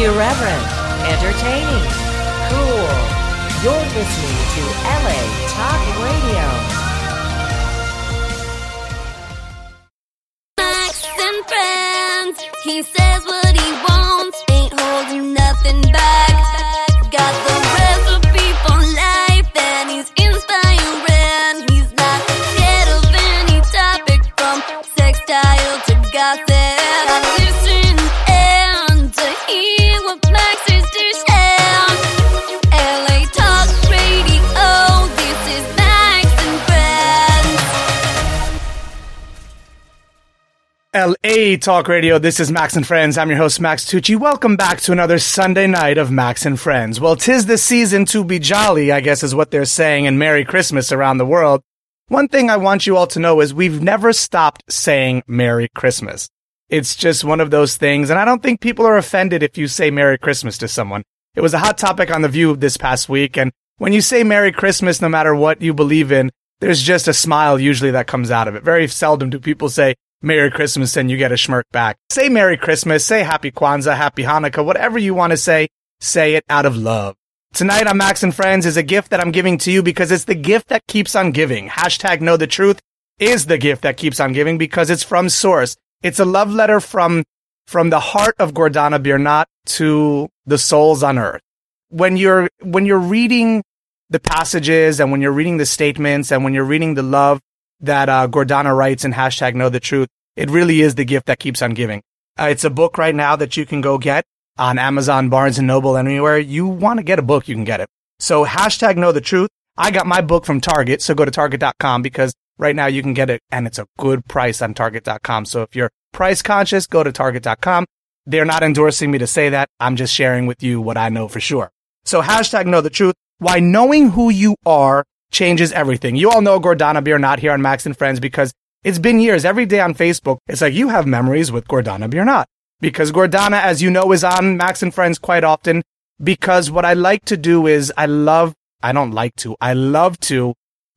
Irreverent, entertaining, cool. You're listening to LA Talk Radio. Max and Friends. He says what he wants, ain't holding nothing back. Got the recipe for life, and he's inspiring. He's not scared of any topic, from sextile to gossip. Listen and to hear what Max is to share. LA Talk Radio, this is Max and Friends. LA Talk Radio, this is Max and Friends. I'm your host, Max Tucci. Welcome back to another Sunday night of Max and Friends. Well, 'tis the season to be jolly, I guess is what they're saying, and Merry Christmas around the world. One thing I want you all to know is we've never stopped saying Merry Christmas. It's just one of those things, and I don't think people are offended if you say Merry Christmas to someone. It was a hot topic on The View this past week, and when you say Merry Christmas, no matter what you believe in, there's just a smile usually that comes out of it. Very seldom do people say Merry Christmas and you get a smirk back. Say Merry Christmas, say Happy Kwanzaa, Happy Hanukkah, whatever you want to say it out of love. Tonight on Max and Friends is a gift that I'm giving to you because it's the gift that keeps on giving. Hashtag Know the Truth is the gift that keeps on giving because it's from source. It's a love letter from the heart of Gordana Biernat to the souls on earth. When you're reading the passages and when you're reading the statements and when you're reading the love that Gordana writes in Hashtag Know the Truth, it really is the gift that keeps on giving. It's a book right now that you can go get on Amazon, Barnes & Noble, anywhere you want to get a book, you can get it. So Hashtag Know the Truth. I got my book from Target, so go to Target.com because right now you can get it and it's a good price on Target.com. So if you're price conscious, go to Target.com. They're not endorsing me to say that. I'm just sharing with you what I know for sure. So Hashtag Know the Truth. Why knowing who you are changes everything. You all know Gordana Biernat here on Max and Friends because it's been years. Every day on Facebook, it's like you have memories with Gordana Biernat. Because Gordana, as you know, is on Max and Friends quite often. Because what I like to do is I love to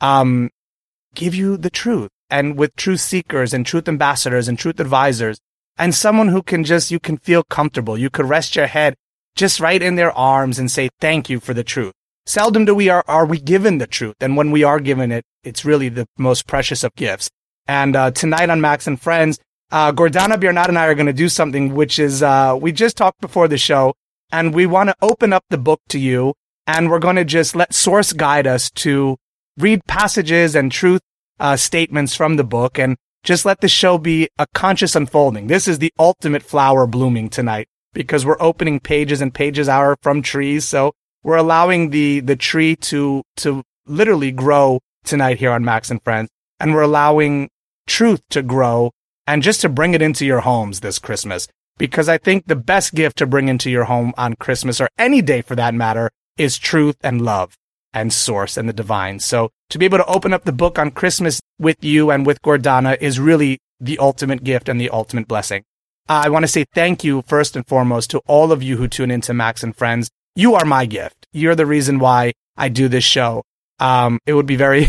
give you the truth. And with truth seekers and truth ambassadors and truth advisors and someone who you can feel comfortable. You could rest your head just right in their arms and say, thank you for the truth. Seldom are we given the truth. And when we are given it, it's really the most precious of gifts. And tonight on Max and Friends, Gordana Biernat and I are going to do something which is, we just talked before the show, and we want to open up the book to you, and we're going to just let source guide us to read passages and truth statements from the book, and just let the show be a conscious unfolding. This is the ultimate flower blooming tonight, because we're opening pages and pages out from trees, so we're allowing the tree to literally grow tonight here on Max and Friends, and we're allowing truth to grow and just to bring it into your homes this Christmas. Because I think the best gift to bring into your home on Christmas, or any day for that matter, is truth and love and source and the divine. So to be able to open up the book on Christmas with you and with Gordana is really the ultimate gift and the ultimate blessing. I want to say thank you first and foremost to all of you who tune into Max and Friends. You are my gift. You're the reason why I do this show. It would be very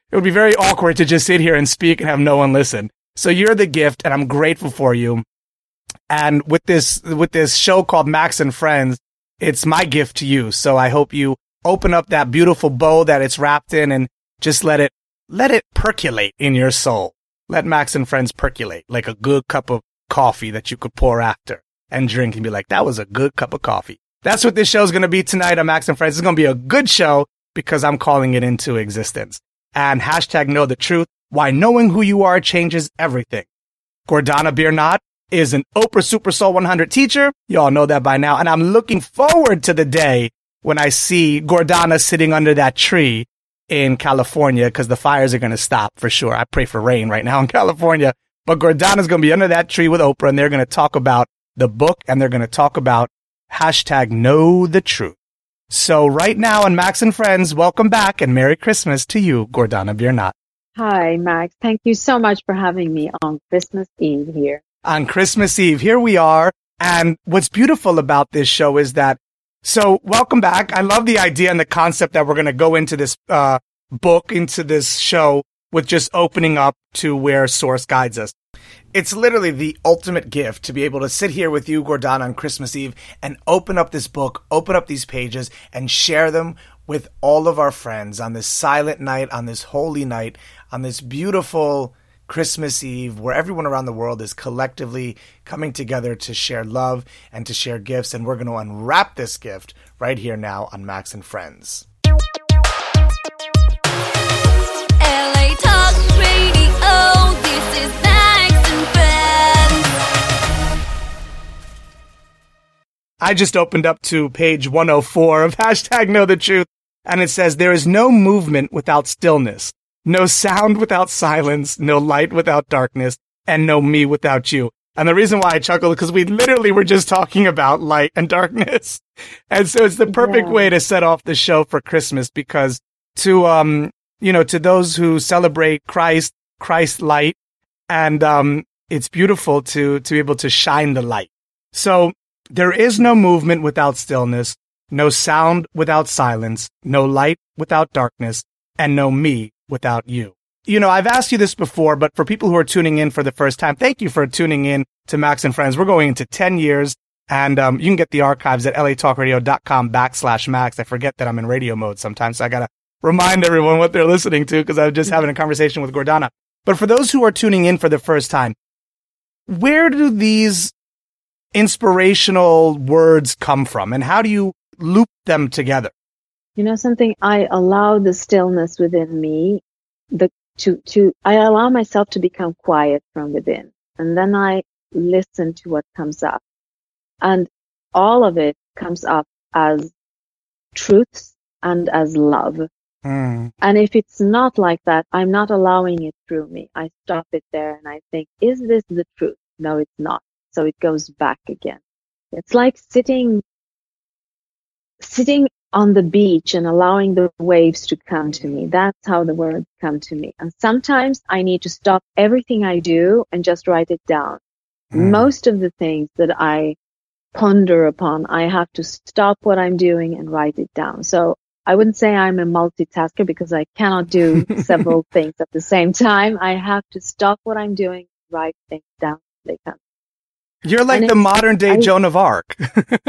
awkward to just sit here and speak and have no one listen. So you're the gift, and I'm grateful for you. And with this show called Max and Friends, it's my gift to you. So I hope you open up that beautiful bow that it's wrapped in and just let it percolate in your soul. Let Max and Friends percolate like a good cup of coffee that you could pour after and drink and be like, that was a good cup of coffee. That's what this show is going to be tonight on Max and Friends. It's going to be a good show because I'm calling it into existence. And Hashtag Know the Truth. Why knowing who you are changes everything. Gordana Biernat is an Oprah Super Soul 100 teacher. You all know that by now. And I'm looking forward to the day when I see Gordana sitting under that tree in California, because the fires are going to stop for sure. I pray for rain right now in California. But Gordana's going to be under that tree with Oprah, and they're going to talk about the book, and they're going to talk about Hashtag Know the Truth. So right now on Max and Friends, welcome back and Merry Christmas to you, Gordana Biernat. Hi, Max. Thank you so much for having me on Christmas Eve here. On Christmas Eve, here we are. And what's beautiful about this show is that, so welcome back. I love the idea and the concept that we're going to go into this book, into this show with just opening up to where source guides us. It's literally the ultimate gift to be able to sit here with you, Gordana, on Christmas Eve and open up this book, open up these pages, and share them with all of our friends on this silent night, on this holy night, on this beautiful Christmas Eve where everyone around the world is collectively coming together to share love and to share gifts. And we're going to unwrap this gift right here now on Max and Friends. LA Talk Radio, this is Max and Friends. I just opened up to page 104 of hashtag Know the Truth, and it says, there is no movement without stillness, no sound without silence, no light without darkness, and no me without you. And the reason why I chuckle is because we literally were just talking about light and darkness. And so it's the perfect way to set off the show for Christmas, because to those who celebrate Christ light, and it's beautiful to be able to shine the light. So there is no movement without stillness, no sound without silence, no light without darkness, and no me without you. You know, I've asked you this before, but for people who are tuning in for the first time, thank you for tuning in to Max and Friends. We're going into 10 years, and you can get the archives at latalkradio.com/Max. I forget that I'm in radio mode sometimes, so I got to remind everyone what they're listening to because I was just having a conversation with Gordana. But for those who are tuning in for the first time, where do these inspirational words come from, and how do you loop them together? You know something? I allow the stillness within me, I allow myself to become quiet from within, and then I listen to what comes up, and all of it comes up as truths and as love. And if it's not like that, I'm not allowing it through me. I stop it there and I think, is this the truth? No, it's not. So it goes back again. It's like sitting on the beach and allowing the waves to come to me. That's how the words come to me. And sometimes I need to stop everything I do and just write it down. Most of the things that I ponder upon, I have to stop what I'm doing and write it down. So I wouldn't say I'm a multitasker because I cannot do several things at the same time. I have to stop what I'm doing, write things down. They come. You're like the modern day Joan of Arc. Perhaps,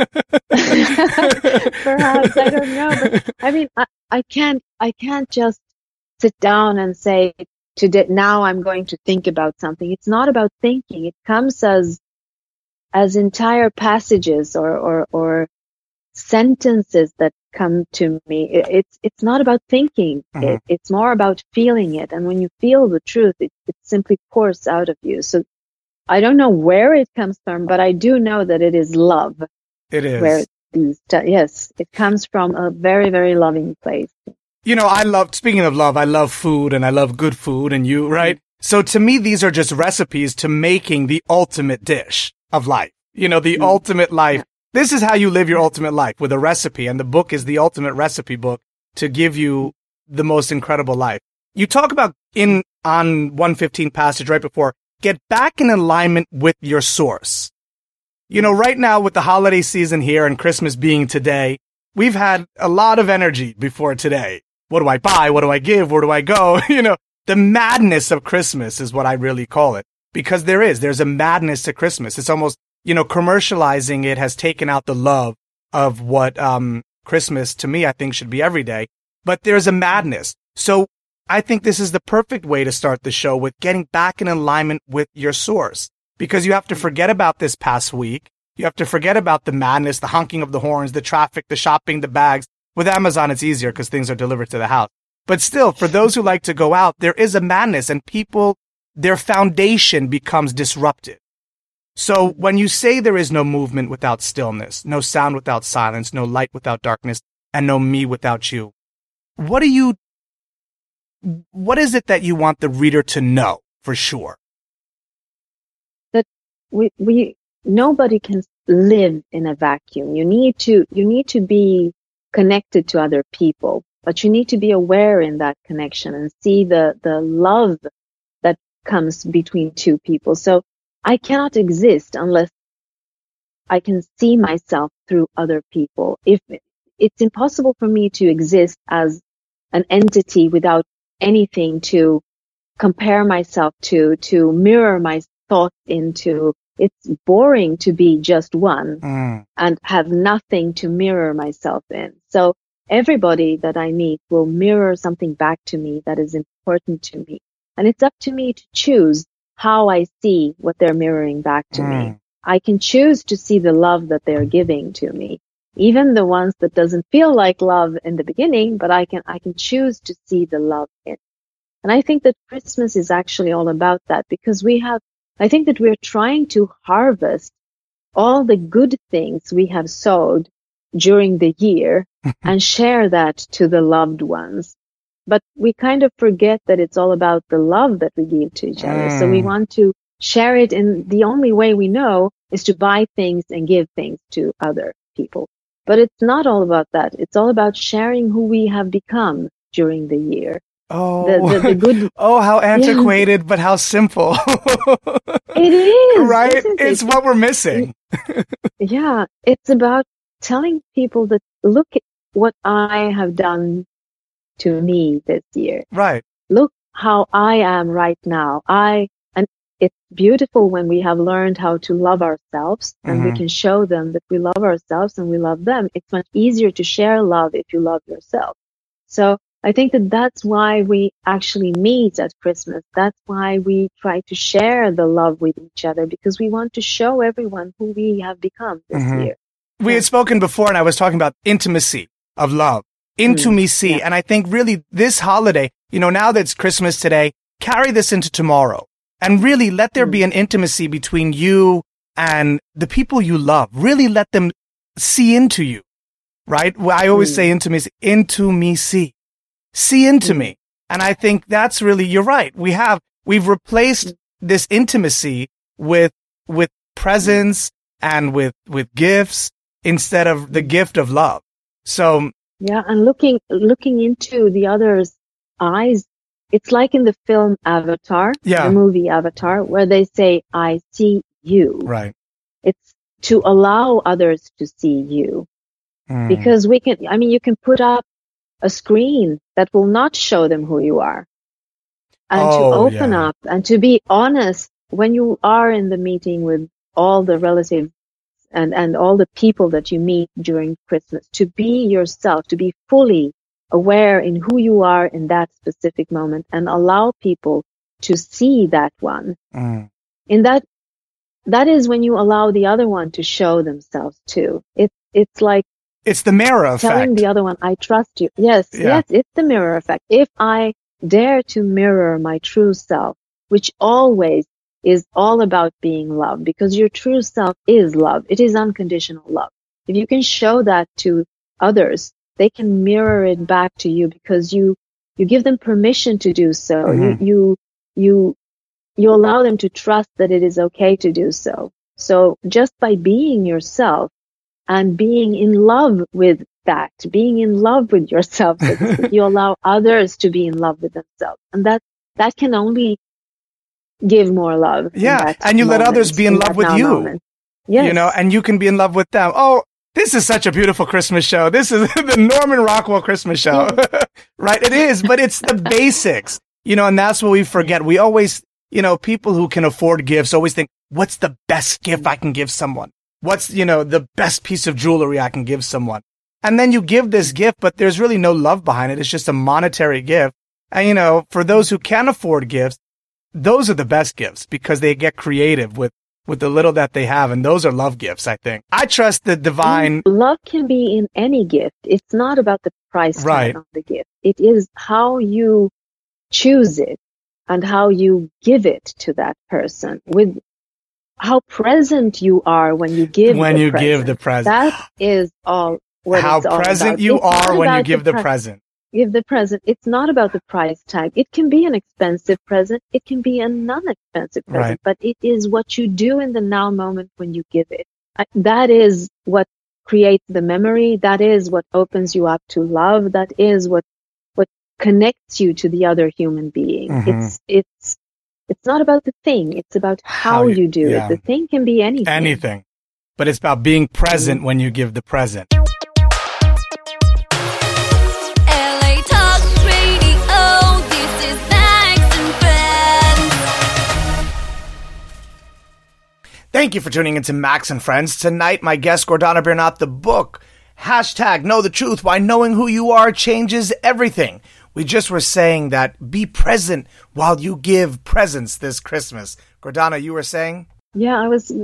I don't know. But I mean, I can't just sit down and say, today, now I'm going to think about something. It's not about thinking. It comes as entire passages or sentences that come to me. It's not about thinking. It's more about feeling it. And when you feel the truth, it simply pours out of you. So I don't know where it comes from, but I do know that it is love. It is. Where yes, it comes from a very, very loving place. You know, speaking of love, I love food and I love good food, and you, right? So to me, these are just recipes to making the ultimate dish of life. You know, the ultimate life. Yeah. This is how you live your ultimate life, with a recipe, and the book is the ultimate recipe book to give you the most incredible life. You talk about on 115 passage right before, get back in alignment with your source. You know, right now with the holiday season here and Christmas being today, we've had a lot of energy before today. What do I buy? What do I give? Where do I go? You know, the madness of Christmas is what I really call it, because there's a madness to Christmas. It's almost, you know, commercializing it has taken out the love of what Christmas to me I think should be every day, but there's a madness. So I think this is the perfect way to start the show, with getting back in alignment with your source, because you have to forget about this past week. You have to forget about the madness, the honking of the horns, the traffic, the shopping, the bags. With Amazon, it's easier because things are delivered to the house. But still, for those who like to go out, there is a madness, and people, their foundation becomes disrupted. So when you say there is no movement without stillness, no sound without silence, no light without darkness, and no me without you, what is it that you want the reader to know for sure? That nobody can live in a vacuum. You need to be connected to other people, but you need to be aware in that connection and see the love that comes between two people. So I cannot exist unless I can see myself through other people. If it's impossible for me to exist as an entity without anything to compare myself to mirror thoughts into. It's boring to be just one and have nothing to mirror myself in. So everybody that I meet will mirror something back to me that is important to me. And it's up to me to choose how I see what they're mirroring back to me. I can choose to see the love that they're giving to me, even the ones that doesn't feel like love in the beginning, but I can choose to see the love in. And I think that Christmas is actually all about that, because I think that we're trying to harvest all the good things we have sowed during the year and share that to the loved ones. But we kind of forget that it's all about the love that we give to each other. So we want to share it, and the only way we know is to buy things and give things to other people. But it's not all about that. It's all about sharing who we have become during the year. Oh, the good. Oh, how antiquated, but how simple. It is. Right? It's what we're missing. Yeah. It's about telling people that, look at what I have done to me this year. Right. Look how I am right now. And it's beautiful when we have learned how to love ourselves, and we can show them that we love ourselves and we love them. It's much easier to share love if you love yourself. So I think that that's why we actually meet at Christmas. That's why we try to share the love with each other, because we want to show everyone who we have become this year. We had spoken before, and I was talking about intimacy of love. Intimacy. And I think really this holiday, now that it's Christmas today, carry this into tomorrow. And really let there be an intimacy between you and the people you love. Really let them see into you. Right? I always say intimacy. See into me. And I think that's really, you're right. We've replaced this intimacy with presents and with gifts instead of the gift of love. So yeah, and looking into the other's eyes, it's like in the film Avatar, the movie Avatar, where they say, I see you. Right. It's to allow others to see you. Because you can put up a screen that will not show them who you are. And to open up and to be honest when you are in the meeting with all the relatives and all the people that you meet during Christmas, to be yourself, to be fully aware in who you are in that specific moment, and allow people to see that one. In that is when you allow the other one to show themselves too. It's like, it's the mirror effect. Telling the other one, I trust you. Yes, it's the mirror effect. If I dare to mirror my true self, which always is all about being loved, because your true self is love. It is unconditional love. If you can show that to others, they can mirror it back to you, because you give them permission to do so. You allow them to trust that it is okay to do so. So just by being yourself and being in love with that, being in love with yourself, you allow others to be in love with themselves. And that can only give more love. Yeah, and you let others be in love with you. Yes. And you can be in love with them. Oh, this is such a beautiful Christmas show. This is the Norman Rockwell Christmas show. Right? It is, but it's the basics, and that's what we forget. We always, people who can afford gifts always think, what's the best gift I can give someone? What's, the best piece of jewelry I can give someone? And then you give this gift, but there's really no love behind it. It's just a monetary gift. And, for those who can afford gifts, those are the best gifts, because they get creative with the little that they have. And those are love gifts, I think. I trust the divine. Love can be in any gift. It's not about the price tag on the gift. It is how you choose it and how you give it to that person, with how present you are when you give the present. That is all. How present you are when you give the present. Give the present. It's not about the price tag. It can be an expensive present. It can be a non-expensive present, but it is what you do in the now moment when you give it. That is what creates the memory. That is what opens you up to love. That is what connects you to the other human being. It's not about the thing. It's about how you do it. The thing can be anything. Anything. But it's about being present when you give the present. LA Talk Radio, this is Max and Friends. Thank you for tuning into Max and Friends. Tonight, my guest, Gordana Biernath, the book, #Know the Truth, Why Knowing Who You Are Changes Everything. We just were saying that be present while you give presents this Christmas. Gordana, you were saying? Yeah,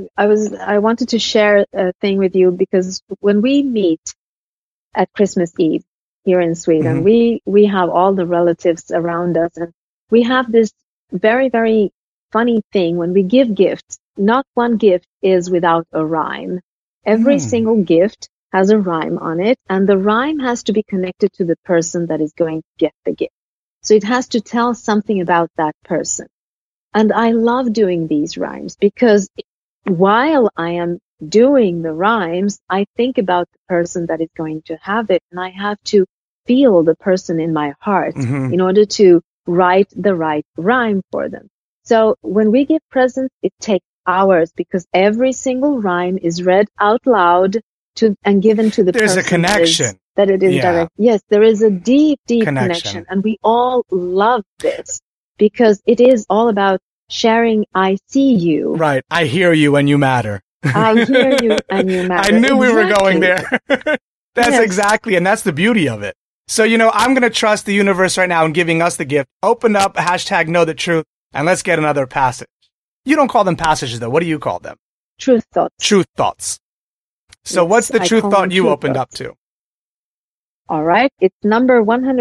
I wanted to share a thing with you because when we meet at Christmas Eve here in Sweden, we have all the relatives around us, and we have this very, very funny thing when we give gifts. Not one gift is without a rhyme. Every single gift has a rhyme on it, and the rhyme has to be connected to the person that is going to get the gift. So it has to tell something about that person. And I love doing these rhymes because while I am doing the rhymes, I think about the person that is going to have it, and I have to feel the person in my heart in order to write the right rhyme for them. So when we give presents, it takes hours because every single rhyme is read out loud and given to the person. There's a connection. That it is direct. Yes, there is a deep, deep connection. And we all love this because it is all about sharing. I see you. Right. I hear you and you matter. I hear you and you matter. I knew we were going there. That's exactly. And that's the beauty of it. So, I'm going to trust the universe right now in giving us the gift. Open up #Know the Truth and let's get another passage. You don't call them passages, though. What do you call them? Truth thoughts. Truth thoughts. So Yes, what's the I truth call thought them you truth opened thoughts. up to? All right. It's number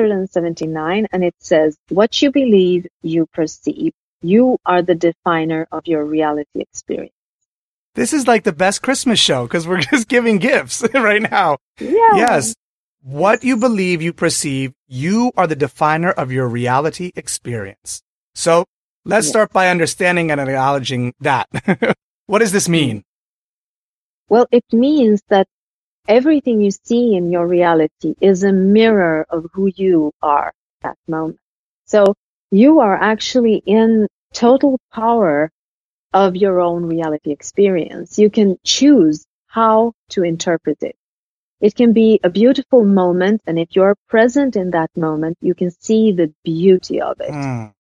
179, and it says, what you believe, you perceive. You are the definer of your reality experience. This is like the best Christmas show because we're just giving gifts right now. Yeah. Yes. What you believe, you perceive. You are the definer of your reality experience. So let's start by understanding and acknowledging that. What does this mean? Well, it means that everything you see in your reality is a mirror of who you are at that moment. So you are actually in total power of your own reality experience. You can choose how to interpret it. It can be a beautiful moment, and if you're present in that moment, you can see the beauty of it.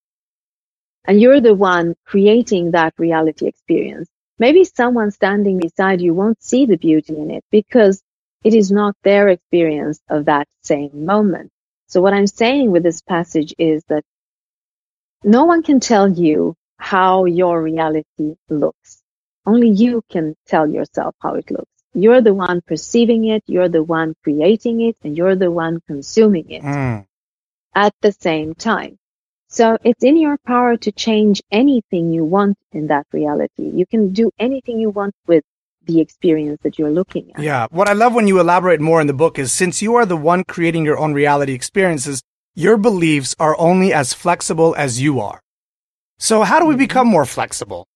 And you're the one creating that reality experience. Maybe someone standing beside you won't see the beauty in it because it is not their experience of that same moment. So what I'm saying with this passage is that no one can tell you how your reality looks. Only you can tell yourself how it looks. You're the one perceiving it, you're the one creating it, and you're the one consuming it at the same time. So it's in your power to change anything you want in that reality. You can do anything you want with the experience that you're looking at. Yeah. What I love when you elaborate more in the book is since you are the one creating your own reality experiences, your beliefs are only as flexible as you are. So how do we become more flexible?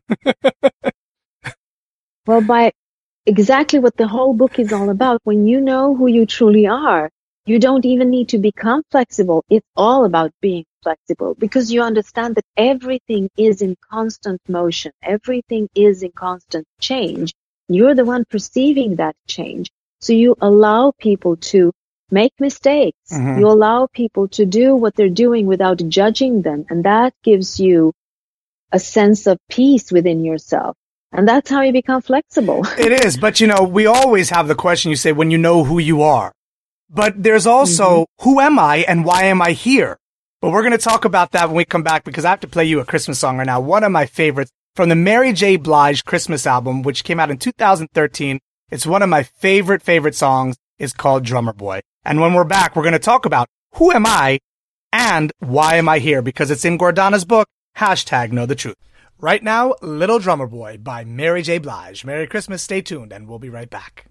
Well, by exactly what the whole book is all about. When you know who you truly are, you don't even need to become flexible. It's all about being flexible because you understand that everything is in constant motion. Everything is in constant change. You're the one perceiving that change. So you allow people to make mistakes. You allow people to do what they're doing without judging them. And that gives you a sense of peace within yourself. And that's how you become flexible. It is. But, we always have the question you say when you know who you are. But there's also, who am I and why am I here? But we're going to talk about that when we come back because I have to play you a Christmas song right now. One of my favorites from the Mary J. Blige Christmas album, which came out in 2013. It's one of my favorite songs. It's called Drummer Boy. And when we're back, we're going to talk about who am I and why am I here? Because it's in Gordana's book, #Know the Truth. Right now, Little Drummer Boy by Mary J. Blige. Merry Christmas. Stay tuned and we'll be right back.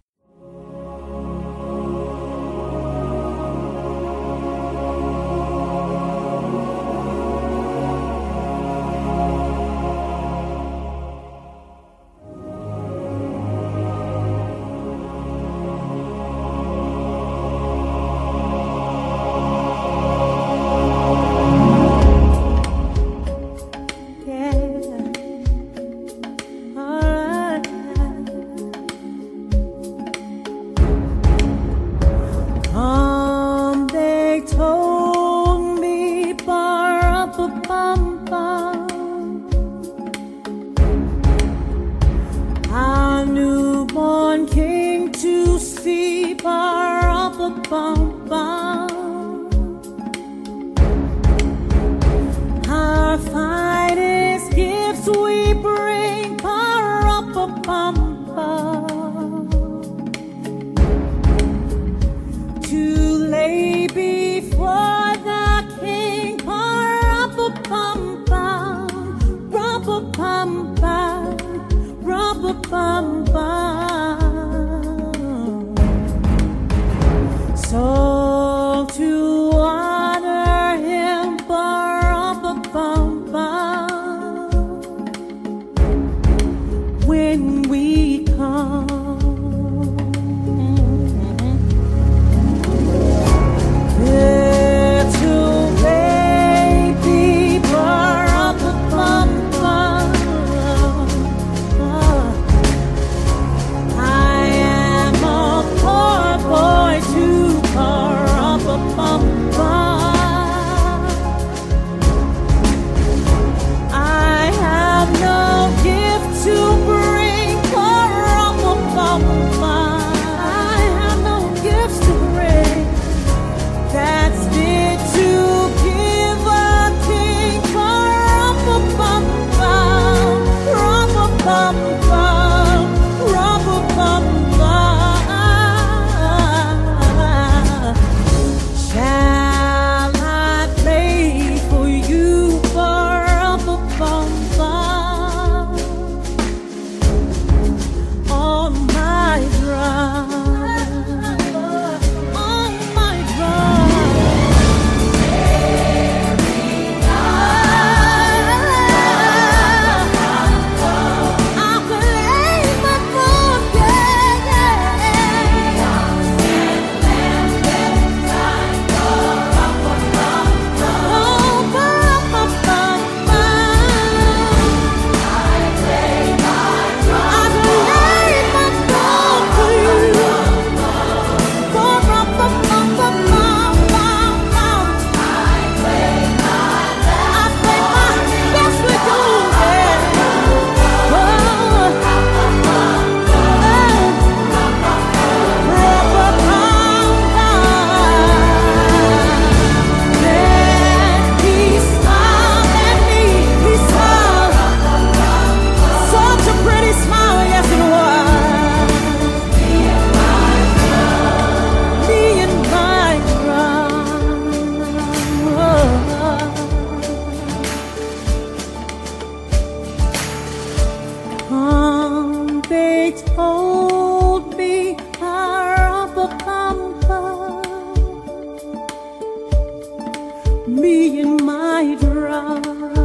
me in my drum.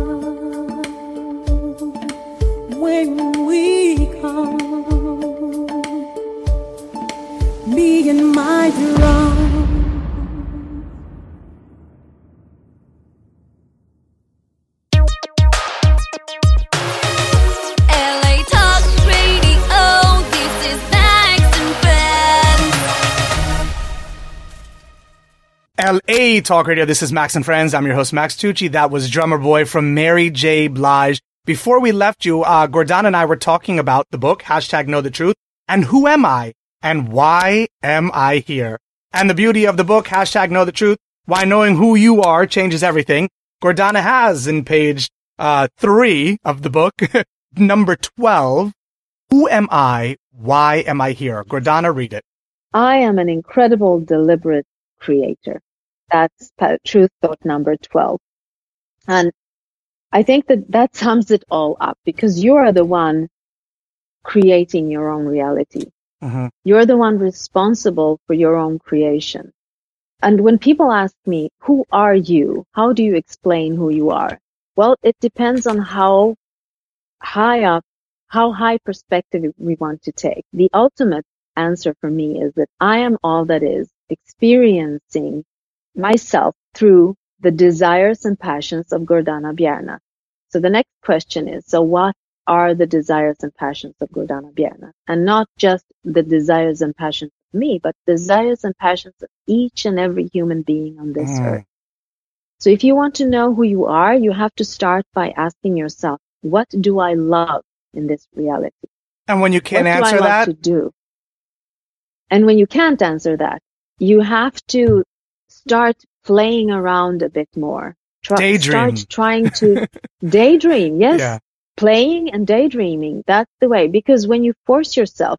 When we come, me in my drum. LA Talk Radio, this is Max and Friends. LA Talk Radio, this is Max and Friends. I'm your host, Max Tucci. That was Drummer Boy from Mary J. Blige. Before we left you, Gordana and I were talking about the book, #Know the Truth, and who am I, and why am I here? And the beauty of the book, #Know the Truth, why knowing who you are changes everything. Gordana has in page 3 of the book, number 12, who am I, why am I here? Gordana, read it. I am an incredible, deliberate creator. That's truth thought number 12. And I think that sums it all up, because you are the one creating your own reality. Mm-hmm. You're the one responsible for your own creation. And when people ask me, who are you? How do you explain who you are? Well, it depends on how high perspective we want to take. The ultimate answer for me is that I am all that is, experiencing myself through the desires and passions of Gordana Bierna. So the next question is, so what are the desires and passions of Gordana Bierna? And not just the desires and passions of me, but desires and passions of each and every human being on this earth. So if you want to know who you are, you have to start by asking yourself, what do I love in this reality? And when you can't answer what do I love that, to do? And when you can't answer that, you have to start playing around a bit more. Daydream. Start trying to daydream. Yes. Yeah. Playing and daydreaming. That's the way. Because when you force yourself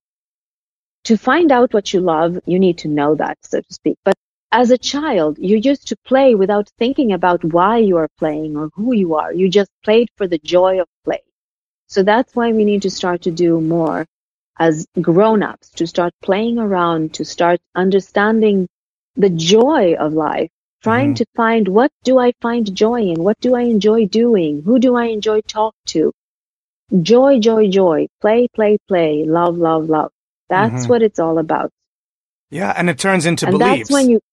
to find out what you love, you need to know that, so to speak. But as a child, you used to play without thinking about why you are playing or who you are. You just played for the joy of play. So that's why we need to start to do more as grown-ups, to start playing around, to start understanding the joy of life, trying to find, what do I find joy in? What do I enjoy doing? Who do I enjoy talk to? Joy, joy, joy. Play, play, play. Love, love, love. That's what it's all about. Yeah, and it turns into And beliefs. that's when you,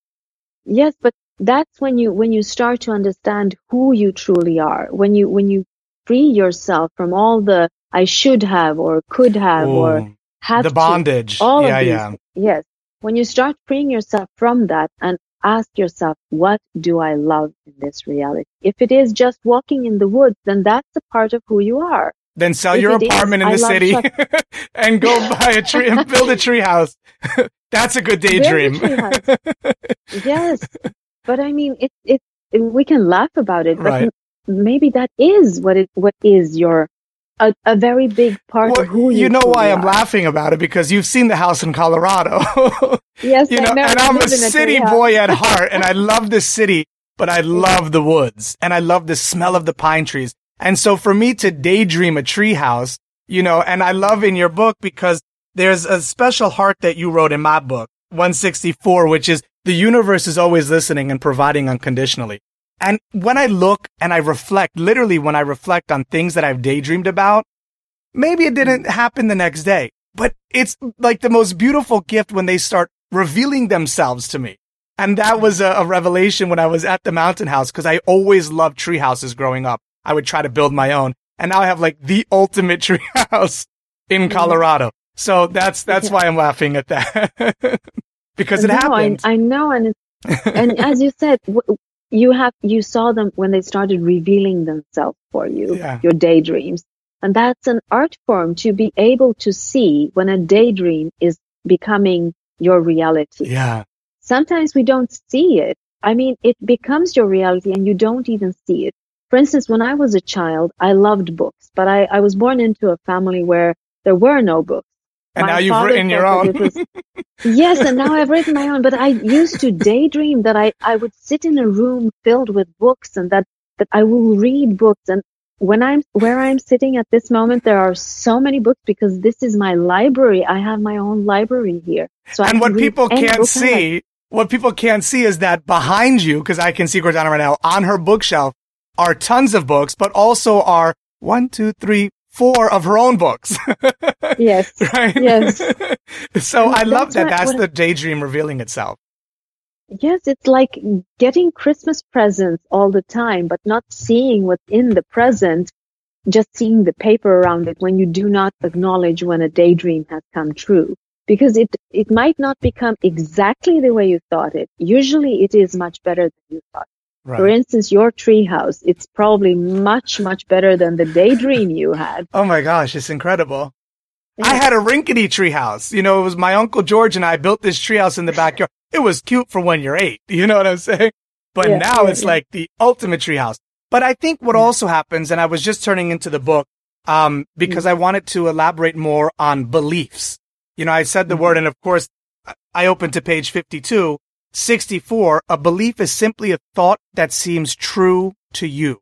yes, but that's when you start to understand who you truly are. When you free yourself from all the I should have or could have or have the to, bondage. all Yeah, of these. yeah. Yes. When you start freeing yourself from that and ask yourself, what do I love in this reality? If it is just walking in the woods, then that's a part of who you are. Then sell If your it is, apartment in I the love city and go buy a tree and build a tree house. That's a good daydream. Very true. Yes. But I mean, we can laugh about it, but Right. maybe that is what is your, a very big part of who you know truly why I'm are. laughing about it, because you've seen the house in Colorado. Yes, you I know, know. and I I'm a live in a city tree boy house. at heart, and I love the city, but I love the woods, and I love the smell of the pine trees. And so for me to daydream a tree house, you know, and I love in your book because there's a special heart that you wrote in my book, 164, which is the universe is always listening and providing unconditionally. And when I look and I reflect, literally when I reflect on things that I've daydreamed about, maybe it didn't happen the next day, but it's like the most beautiful gift when they start revealing themselves to me. And that was a revelation when I was at the mountain house, because I always loved tree houses growing up. I would try to build my own. And now I have like the ultimate tree house in Colorado. So that's why I'm laughing at that. Because it happened. I know. And and as you said, you saw them when they started revealing themselves for you, your daydreams. And that's an art form, to be able to see when a daydream is becoming your reality. Yeah. Sometimes we don't see it. I mean, it becomes your reality and you don't even see it. For instance, when I was a child, I loved books, but I was born into a family where there were no books. And My now you've father written your thought own. that it was- Yes, and now I've written my own, but I used to daydream that I would sit in a room filled with books and that I will read books. And where I'm sitting at this moment, there are so many books because this is my library. I have my own library here. So And what people can't see, what people can't see is that behind you, because I can see Gordana right now, on her bookshelf are tons of books, but also are 1, 2, 3, 4 of her own books. Yes. Right? Yes. So And I love that. that's That's the daydream revealing itself. Yes, it's like getting Christmas presents all the time, but not seeing what's in the present, just seeing the paper around it when you do not acknowledge when a daydream has come true. Because it might not become exactly the way you thought it. Usually it is much better than you thought. Right. For instance, your treehouse, it's probably much, much better than the daydream you had. Oh my gosh, it's incredible. Yeah. I had a rinkety treehouse. You know, it was my Uncle George and I built this treehouse in the backyard. It was cute for when you're 8. You know what I'm saying? But Yeah, now yeah, it's yeah. like the ultimate treehouse. But I think what also happens, and I was just turning into the book, because I wanted to elaborate more on beliefs. You know, I said the word, and of course, I opened to page 52, 64. A belief is simply a thought that seems true to you.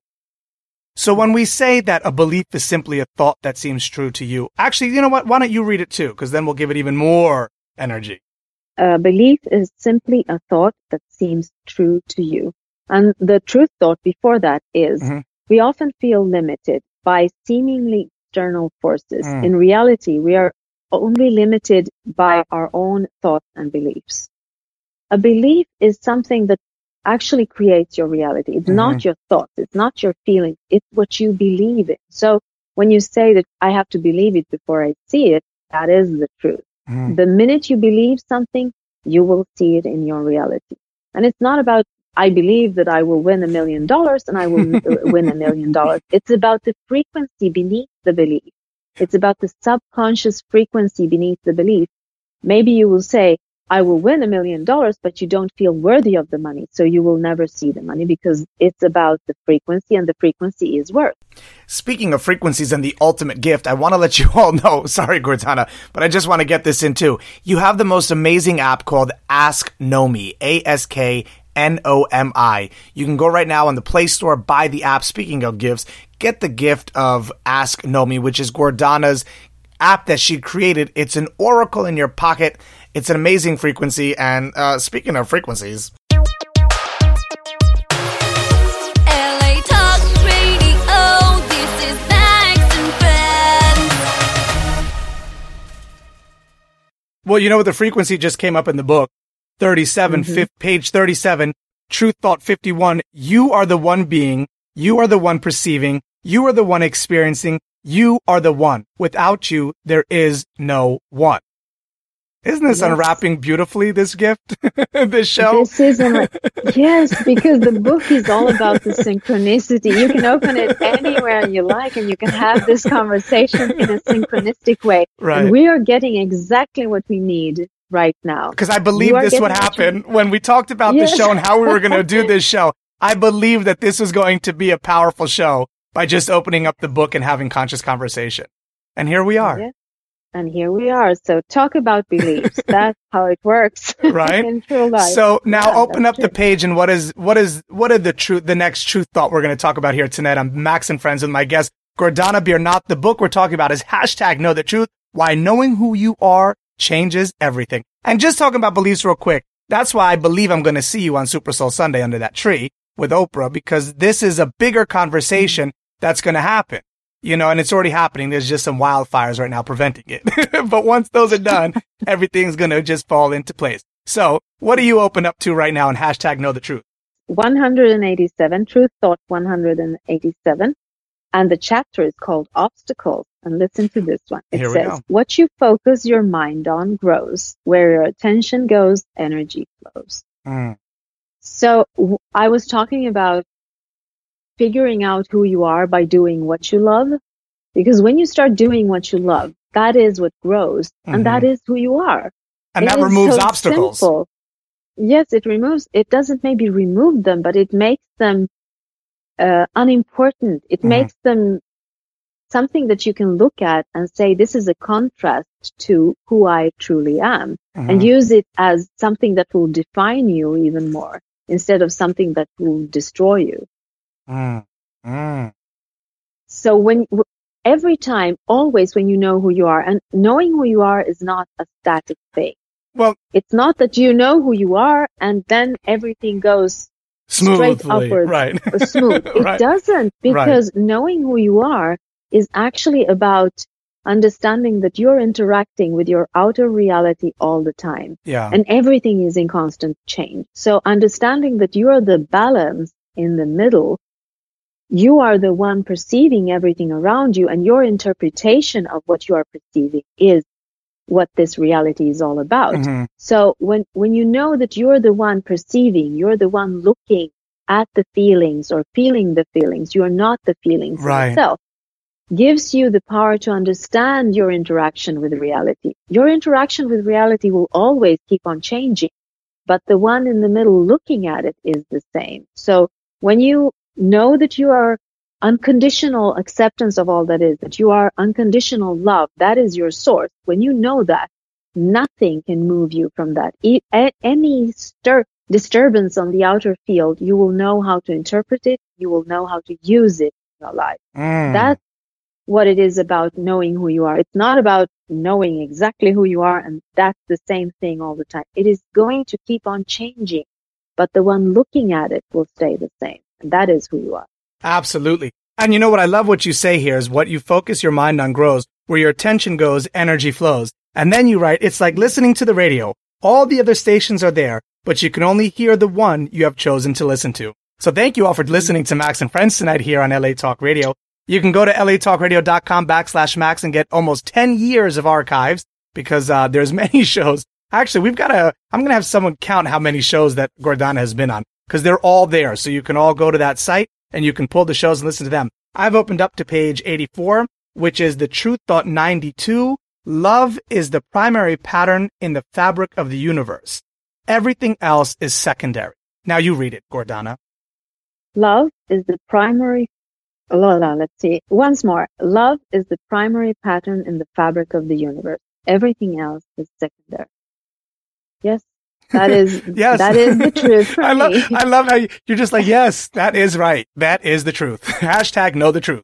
So when we say that a belief is simply a thought that seems true to you, actually, you know what? Why don't you read it too? Because then we'll give it even more energy. A belief is simply a thought that seems true to you. And the truth thought before that is Mhm. we often feel limited by seemingly external forces. In reality, we are only limited by our own thoughts and beliefs. A belief is something that actually creates your reality. It's not your thoughts. It's not your feelings. It's what you believe in. So when you say that I have to believe it before I see it, that is the truth. The minute you believe something, you will see it in your reality. And it's not about, I believe that I will win $1 million and I will win $1 million. It's about the frequency beneath the belief. It's about the subconscious frequency beneath the belief. Maybe you will say, I will win $1 million, but you don't feel worthy of the money. So you will never see the money because it's about the frequency, and the frequency is worth. Speaking of frequencies and the ultimate gift, I want to let you all know, sorry, Gordana, but I just want to get this in too. You have the most amazing app called Ask Nomi, AskNomi. You can go right now on the Play Store, buy the app. Speaking of gifts, get the gift of Ask Nomi, which is Gordana's app that she created. It's an oracle in your pocket. It's an amazing frequency. And speaking of frequencies, LA Talk Radio, this is Max and Friends. well, you know what? The frequency just came up in the book. 37, page 37, Truth Thought 51. You are the one being. You are the one perceiving. You are the one experiencing. You are the one. Without you, there is no one. Isn't this unwrapping beautifully, this gift, this show? This is yes, because the book is all about the synchronicity. You can open it anywhere you like, and you can have this conversation in a synchronistic way. Right. And we are getting exactly what we need right now. Because I believe You are this would getting what you happen when we talked about Yes. the show and how we were going to do this show. I believe that this was going to be a powerful show by just opening up the book and having conscious conversation. And here we are. Yes. And here we are. So talk about beliefs. That's how it works. Right? In true life. So now Yeah, open that's up the true. page, and what are the next truth thought we're going to talk about here tonight? I'm Max and Friends with my guest, Gordana Biernat. The book we're talking about is #Know the Truth, Why Knowing Who You Are Changes Everything. And just talking about beliefs real quick. That's why I believe I'm going to see you on Super Soul Sunday under that tree with Oprah, because this is a bigger conversation that's going to happen. You know, and it's already happening. There's just some wildfires right now preventing it. But once those are done, everything's going to just fall into place. So what do you open up to right now in #Know the Truth? 187, Truth Thought 187. And the chapter is called Obstacles. And listen to this one. It Here we says, go. what you focus your mind on grows. Where your attention goes, energy flows. So I was talking about figuring out who you are by doing what you love. Because when you start doing what you love, that is what grows. And that is who you are. And It that is removes so obstacles. simple. Yes, it doesn't maybe remove them, but it makes them unimportant. It makes them something that you can look at and say, this is a contrast to who I truly am, and use it as something that will define you even more instead of something that will destroy you. So every time, always when you know who you are, and knowing who you are is not a static thing. Well, It's not that you know who you are and then everything goes straight smoothly, upwards right? or smooth. It Right. doesn't, because knowing who you are is actually about understanding that you're interacting with your outer reality all the time. Yeah. And everything is in constant change. So understanding that you are the balance in the middle, you are the one perceiving everything around you, and your interpretation of what you are perceiving is what this reality is all about. Mhm. So when you know that you're the one perceiving, you're the one looking at the feelings or feeling the feelings, you're not the feelings Right. in itself, gives you the power to understand your interaction with reality. Your interaction with reality will always keep on changing, but the one in the middle looking at it is the same. So when you know that you are unconditional acceptance of all that is, that you are unconditional love, that is your source. When you know that, nothing can move you from that. Any disturbance on the outer field, you will know how to interpret it. You will know how to use it in your life. Mm. That's what it is about knowing who you are. It's not about knowing exactly who you are, and that's the same thing all the time. It is going to keep on changing, but the one looking at it will stay the same, and that is who you are. Absolutely. And you know what? I love what you say here is what you focus your mind on grows. Where your attention goes, energy flows. And then you write, it's like listening to the radio. All the other stations are there, but you can only hear the one you have chosen to listen to. So thank you all for listening to Max and Friends tonight here on LA Talk Radio. You can go to latalkradio.com/Max and get almost 10 years of archives because there's many shows. Actually, I'm going to have someone count how many shows that Gordana has been on because they're all there. So you can all go to that site and you can pull the shows and listen to them. I've opened up to page 84, which is the Truth Thought 92. Love is the primary pattern in the fabric of the universe. Everything else is secondary. Now you read it, Gordana. Love is the primary. Let's see. Once more. Love is the primary pattern in the fabric of the universe. Everything else is secondary. Yes, that is Yes. that is the truth for I me. love how you're just like, yes, that is right. That is the truth. Hashtag know the truth.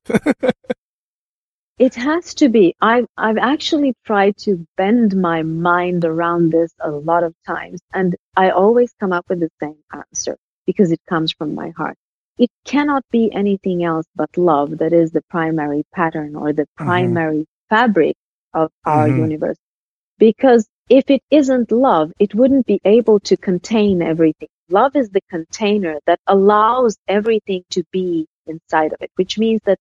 It has to be. I've actually tried to bend my mind around this a lot of times, and I always come up with the same answer because it comes from my heart. It cannot be anything else but love that is the primary pattern or the primary fabric of our universe. Because if it isn't love, it wouldn't be able to contain everything. Love is the container that allows everything to be inside of it, which means that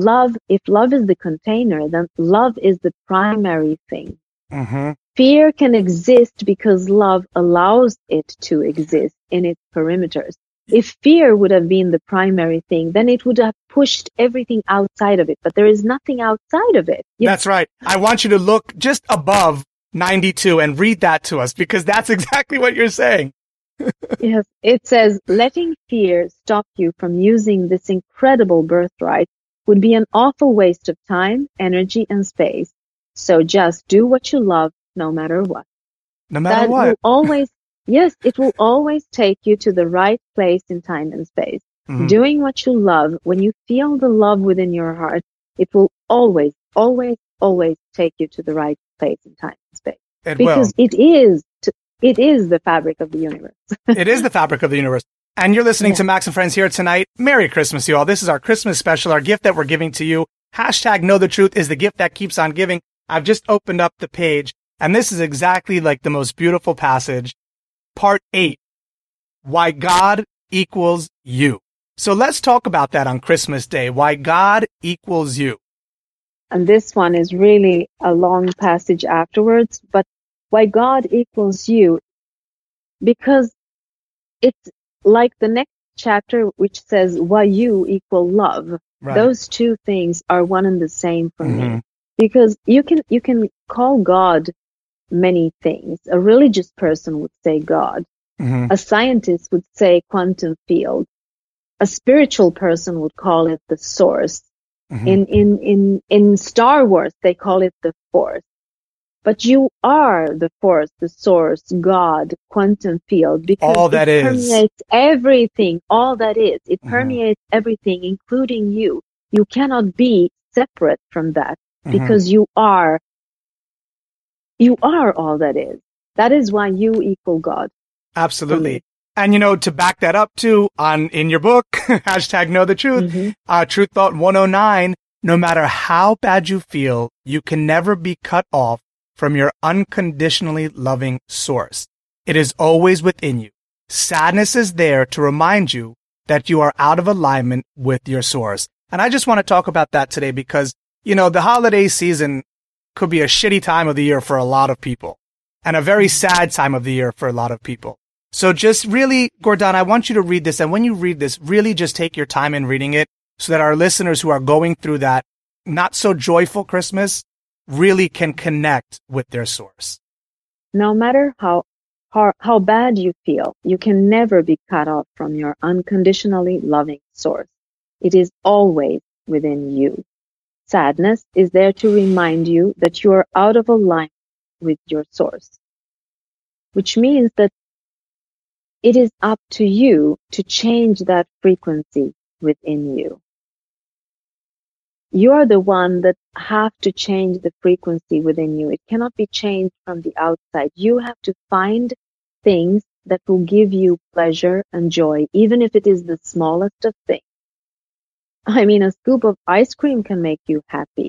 if love is the container, then love is the primary thing. Fear can exist because love allows it to exist in its perimeters. If fear would have been the primary thing, then it would have pushed everything outside of it, but there is nothing outside of it. That's right. I want you to look just above 92 and read that to us because that's exactly what you're saying. Yes, it says, letting fear stop you from using this incredible birthright would be an awful waste of time, energy, and space. So just do what you love, no matter what. No matter That what. will always, yes, it will always take you to the right place in time and space. Doing what you love, when you feel the love within your heart, it will always, always, always take you to the right place in time and space. Because it is the fabric of the universe. It is the fabric of the universe. And you're listening to Max and Friends here tonight. Merry Christmas, you all. This is our Christmas special, our gift that we're giving to you. Hashtag know the truth is the gift that keeps on giving. I've just opened up the page, and this is exactly like the most beautiful passage. Part 8, why God equals you. So let's talk about that on Christmas Day, why God equals you. And this one is really a long passage afterwards, but why God equals you, because it's like the next chapter, which says why you equal love. Right. Those two things are one and the same for me, because you can call God many things. A religious person would say God. A scientist would say quantum field. A spiritual person would call it the source. In Star Wars, they call it the force. But you are the force, the source, God, quantum field, because all that it permeates everything. All that is. It permeates everything, including you. You cannot be separate from that because you are all that is. That is why you equal God. Absolutely. And, to back that up too, in your book, hashtag Know the Truth, Truth Thought 109, no matter how bad you feel, you can never be cut off from your unconditionally loving source. It is always within you. Sadness is there to remind you that you are out of alignment with your source. And I just want to talk about that today because, the holiday season could be a shitty time of the year for a lot of people and a very sad time of the year for a lot of people. So just really, Gordana, I want you to read this. And when you read this, really just take your time in reading it so that our listeners who are going through that not so joyful Christmas really can connect with their source. No matter how bad you feel, you can never be cut off from your unconditionally loving source. It is always within you. Sadness is there to remind you that you are out of alignment with your source, which means that it is up to you to change that frequency within you. You are the one that have to change the frequency within you. It cannot be changed from the outside. You have to find things that will give you pleasure and joy, even if it is the smallest of things. I mean, a scoop of ice cream can make you happy.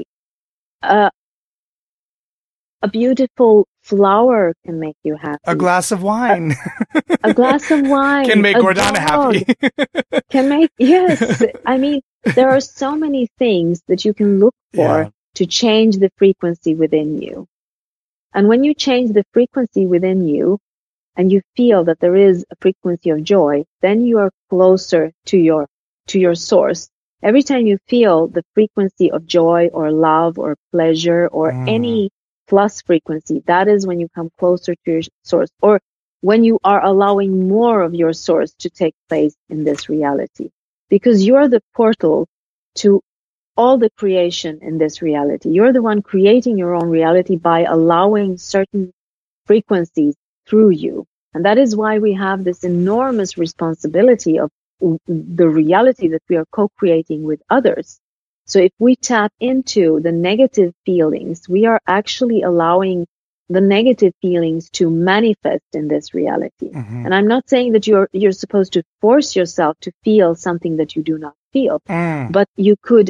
A beautiful flower can make you happy. A glass of wine. A glass of wine. Can make Gordana happy. Yes. I mean, there are so many things that you can look for to change the frequency within you. And when you change the frequency within you and you feel that there is a frequency of joy, then you are closer to your source. Every time you feel the frequency of joy or love or pleasure or any plus frequency, that is when you come closer to your source, or when you are allowing more of your source to take place in this reality. Because you're the portal to all the creation in this reality. You're the one creating your own reality by allowing certain frequencies through you. And that is why we have this enormous responsibility of the reality that we are co-creating with others. So if we tap into the negative feelings, we are actually allowing the negative feelings to manifest in this reality. And I'm not saying that you're supposed to force yourself to feel something that you do not feel, but you could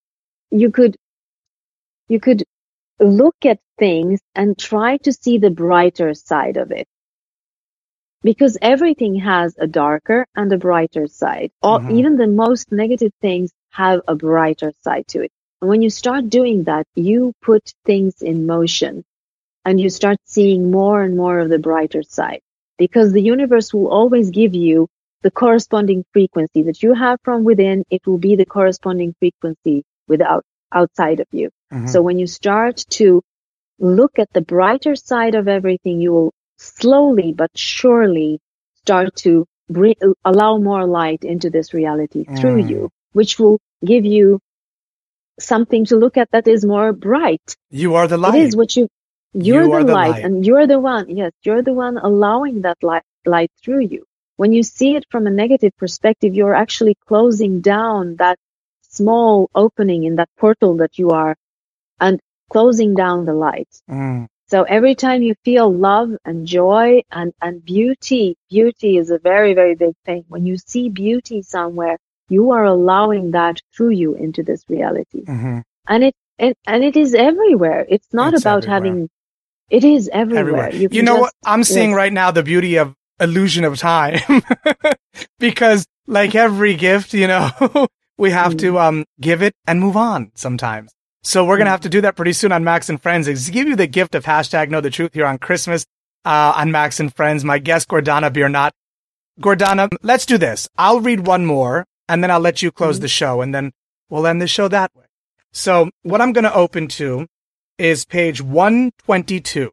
look at things and try to see the brighter side of it. Because everything has a darker and a brighter side. Even the most negative things have a brighter side to it. And when you start doing that, you put things in motion and you start seeing more and more of the brighter side. Because the universe will always give you the corresponding frequency that you have from within. It will be the corresponding frequency outside of you. So when you start to look at the brighter side of everything, you will slowly but surely start to allow more light into this reality through you, which will give you something to look at that is more bright. You are the light. It is what you're the light, and you're the one. Yes, you're the one allowing that light through you. When you see it from a negative perspective, you're actually closing down that small opening in that portal that you are, and closing down the light. So every time you feel love and joy and beauty is a very, very big thing. When you see beauty somewhere, you are allowing that through you into this reality. And it is everywhere. It's not about having, it is everywhere. You know what? I'm seeing right now the beauty of illusion of time. Because like every gift, we have to give it and move on sometimes. So we're going to have to do that pretty soon on Max and Friends. Is give you the gift of hashtag Know the Truth here on Christmas on Max and Friends. My guest, Gordana Biernat. Gordana, let's do this. I'll read one more and then I'll let you close the show and then we'll end the show that way. So what I'm going to open to is page 122.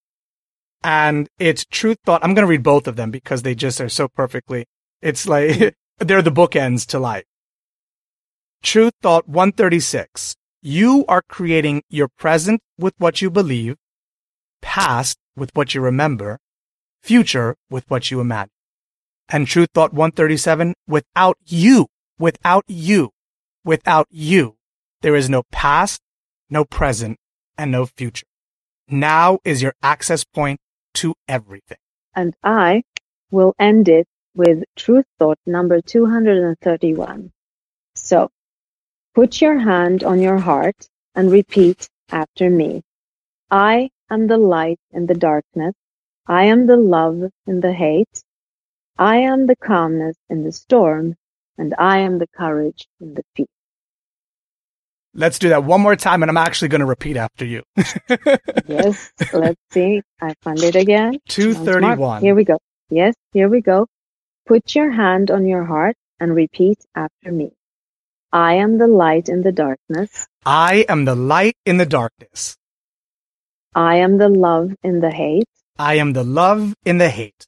And it's Truth Thought. I'm going to read both of them because they just are so perfectly. It's like they're the bookends to life. Truth Thought 136. You are creating your present with what you believe, past with what you remember, future with what you imagine. And Truth Thought 137, without you, there is no past, no present, and no future. Now is your access point to everything. And I will end it with truth thought number 231. So, put your hand on your heart and repeat after me. I am the light in the darkness. I am the love in the hate. I am the calmness in the storm. And I am the courage in the fear. Let's do that one more time, and I'm actually going to repeat after you. Yes, let's see. I found it again. 231. Here we go. Yes, here we go. Put your hand on your heart and repeat after me. I am the light in the darkness. I am the light in the darkness. I am the love in the hate. I am the love in the hate.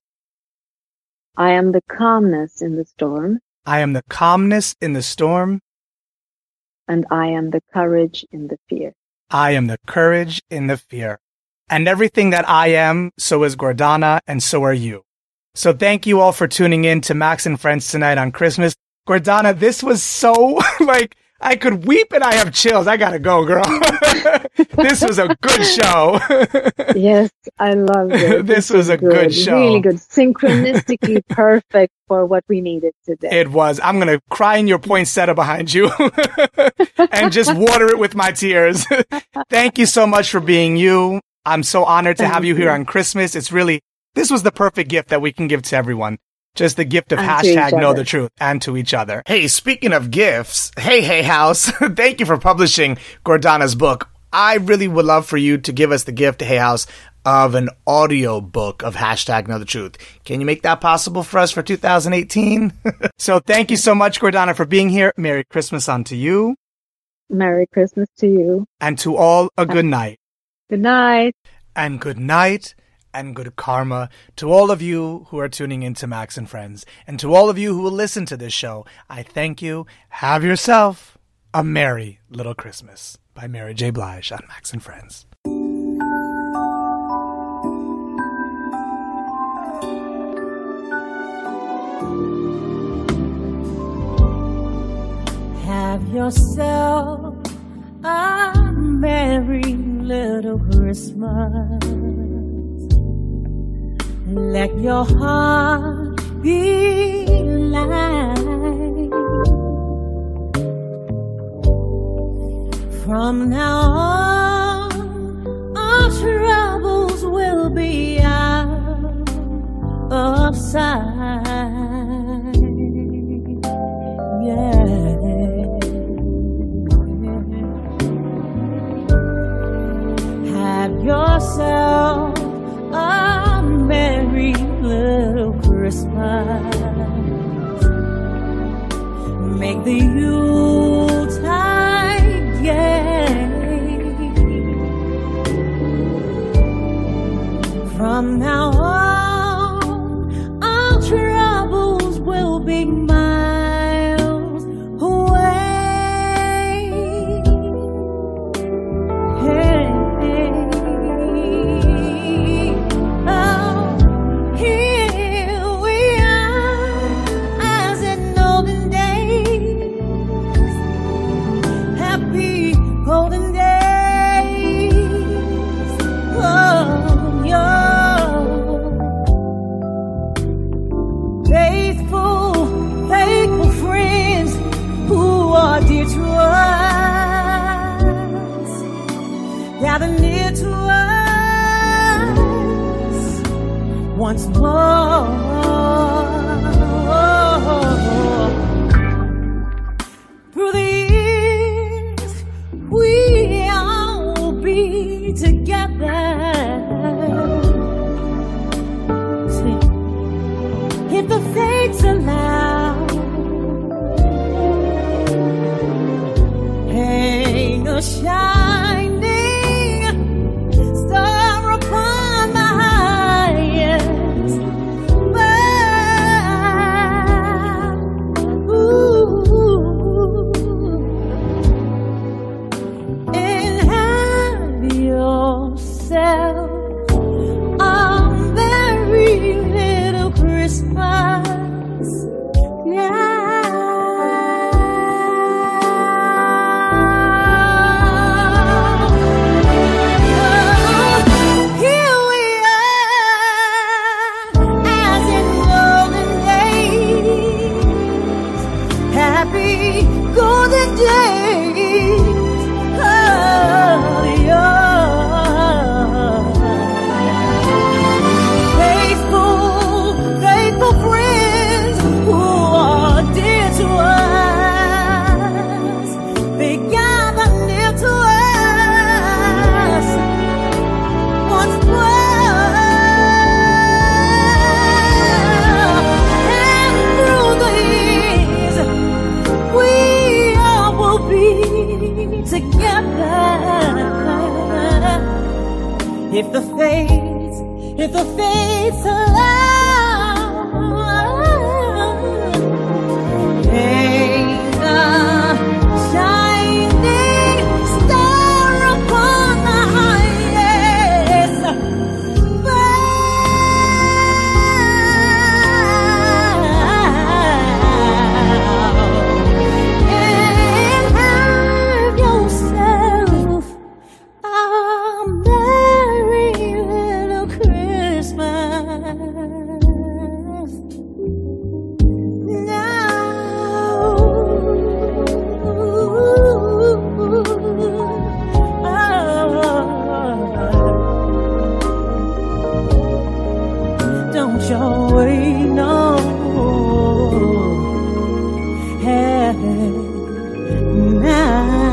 I am the calmness in the storm. I am the calmness in the storm. And I am the courage in the fear. I am the courage in the fear. And everything that I am, so is Gordana, and so are you. So thank you all for tuning in to Max and Friends tonight on Christmas. Gordana, this was so, I could weep and I have chills. I gotta go, girl. This was a good show. Yes, I loved it. This was a good show. Really good. Synchronistically perfect for what we needed today. It was. I'm going to cry in your poinsettia behind you and just water it with my tears. Thank you so much for being you. I'm so honored to have you here on Christmas. This was the perfect gift that we can give to everyone. Just the gift of hashtag know the truth and to each other. Hey, speaking of gifts, Hey House, thank you for publishing Gordana's book. I really would love for you to give us the gift, Hey House, of an audio book of hashtag know the truth. Can you make that possible for us for 2018? So thank you so much, Gordana, for being here. Merry Christmas unto you. Merry Christmas to you. And to all, a good night. Good night. And good night. And good karma to all of you who are tuning in to Max and Friends. And to all of you who will listen to this show, I thank you. Have yourself a Merry Little Christmas by Mary J. Blige on Max and Friends. Have yourself a merry little Christmas. Let your heart be light. From now on, our troubles will be out of sight. Yeah. Have yourself a merry little Christmas. Make the Yuletide gay. From now on, our troubles will be miles away. Hey. Golden days of your faithful friends who are dear to us, gather near to us once more. Through the years, we all be together. If the fates allow, hang a shining star upon the highest bough. Ooh. And have yourself a merry little Christmas now. happy golden days of yours. Faithful friends who are dear to us, they gather near to us once more. And through the years, we all will be together. If the fates allow, ain't a shining star upon the highest bough, and have yourself a merry little Christmas. Don't you wait, no. Hey, now.